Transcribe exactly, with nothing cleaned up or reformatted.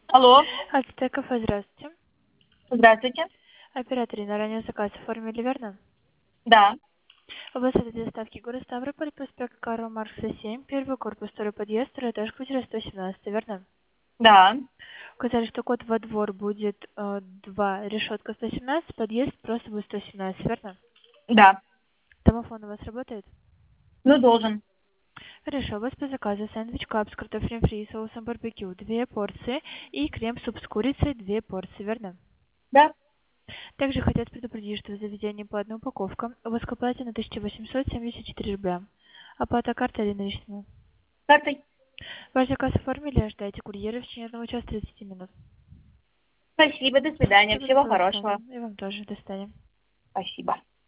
Алло, Альтер кафе, здравствуйте. здравствуйте. Оператор на ранее заказ оформили, верно? Да, У вас это доставки город Ставрополь, проспект Карла Маркса, семь, первый корпус, второй подъезд, второй этаж, квартира сто семнадцать, верно? да, Указали, что код во двор будет э, два, решетка сто семнадцать, подъезд просто будет сто семнадцать, верно? да. Домофон у вас работает? Ну, должен. Хорошо, у вас по заказу сэндвич кап с картофелем фри и соусом барбекю, две порции, и крем-суп с курицей, две порции, верно? Да, Также хотят предупредить, что в заведении по одной упаковке у вас к оплате на тысяча восемьсот семьдесят четыре рубля. Оплата картой или наличными. картой. Ваш заказ оформили, ожидайте курьера в течение одного часа тридцати минут. Спасибо, до свидания. Доброго Всего утра, хорошего. и вам тоже. До свидания. Спасибо.